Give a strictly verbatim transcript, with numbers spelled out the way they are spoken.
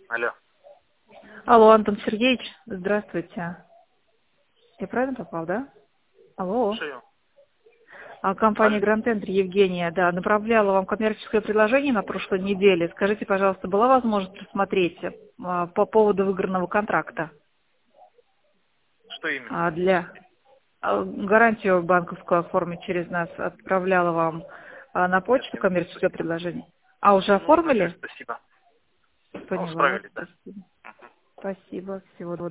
Алло. Алло, Антон Сергеевич, здравствуйте. Я правильно попал, да? Алло. Слушаю. А компания Алло. Grand Entry, Евгения, да, направляла вам коммерческое предложение на прошлой неделе. Скажите, пожалуйста, была возможность рассмотреть а, по поводу выигранного контракта? Что именно? А, для а, гарантию банковскую оформить через нас отправляла вам а, на Нет, почту не нужно, коммерческое спасибо. предложение. А уже Не нужно, нет, оформили? спасибо. Ну, Поняла вас. справились, да. Спасибо. Спасибо. Всего доброго.